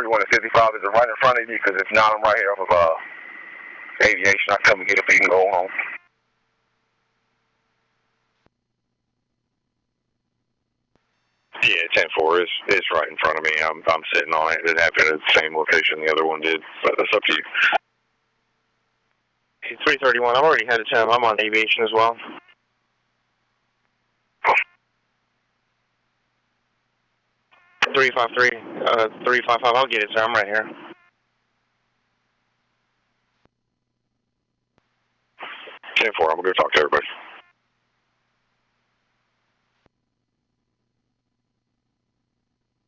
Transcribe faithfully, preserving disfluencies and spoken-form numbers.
thirty-one and fifty-five, is it right in front of you? Because if not, I'm right here off of uh, Aviation. I'll come and get it so you can go home. Yeah, ten four is it's right in front of me. I'm I'm sitting on it. It happened at the same location the other one did, but that's up to you. three thirty-one, I'm already headed to him. I'm on Aviation as well. three five three, uh, three five five, I'll get it, sir. I'm right here. ten four, I'm going to go talk to everybody.